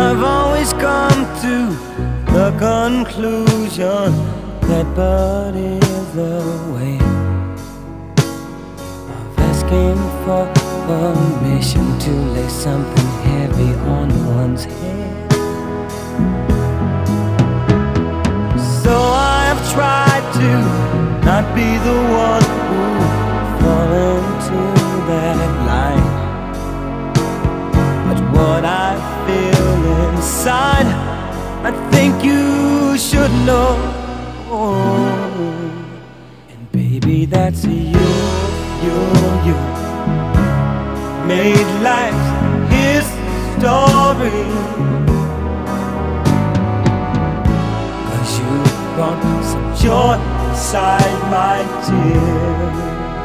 I've always come to the conclusion that but is the way of asking for permission to lay something heavy on one's head. So I have tried to not be the one who fall into that line, but what I feel inside, I think you should know. And baby, that's you made life's his story. 'Cause you brought some joy inside my tears.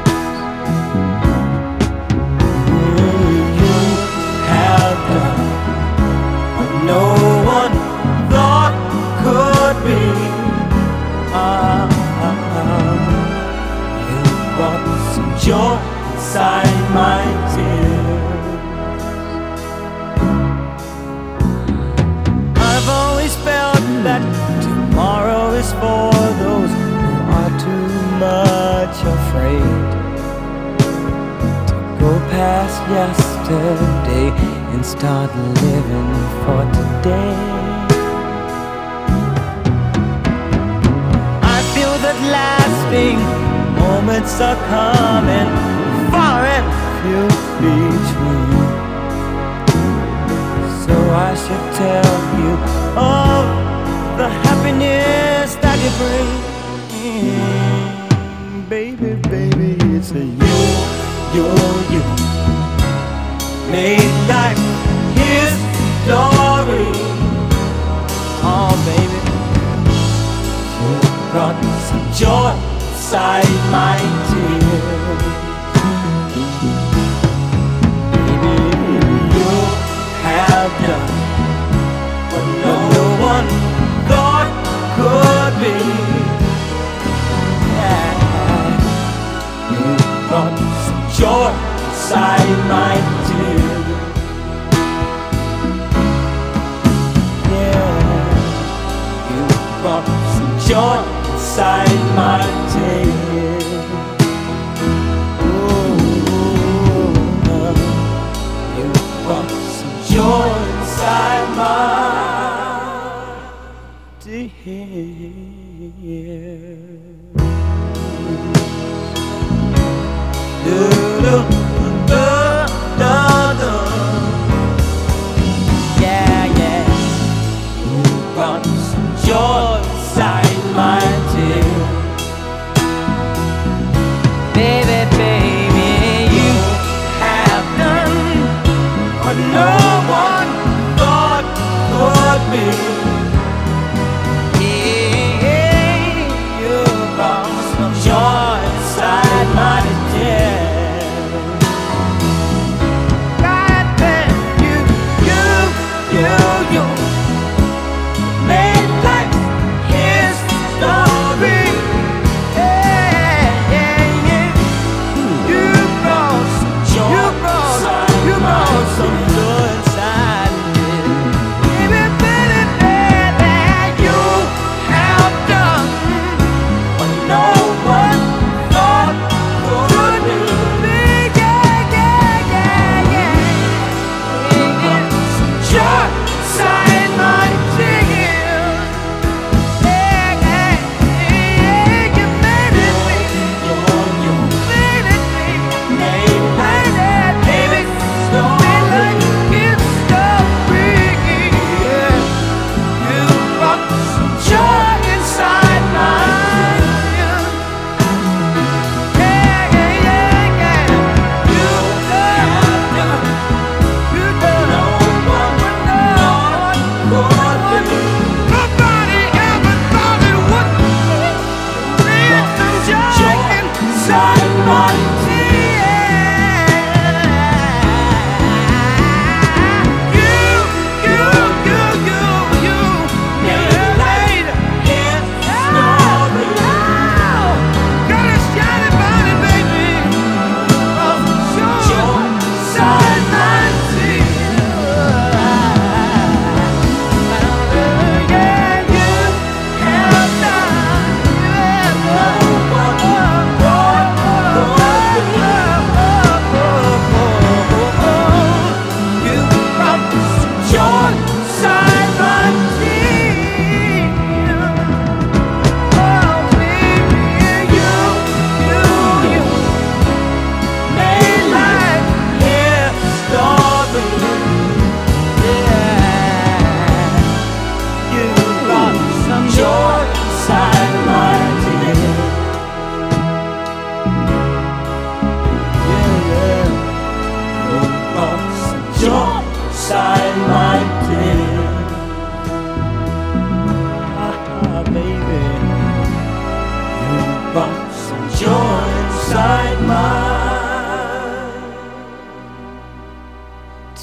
You have done what no one thought could be. You brought some joy inside my tears. I've always felt that tomorrow is for those who are too much afraid to go past yesterday and start living for today. I feel that lasting moments are coming, far and few between. So I should tell you of the happiness that you bring. Baby, baby, it's a you made life his story. Oh, baby, you brought some joy inside my tears. Baby, you have done what no one thought could be. Yeah. You brought some joy inside my tears. Yeah. You brought some joy inside my tears. Ooh, you brought some joy inside my yeah, yeah. You brought some joy inside my tears. Baby, baby, you have done what no one thought could be. Yeah.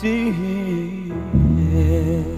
tears.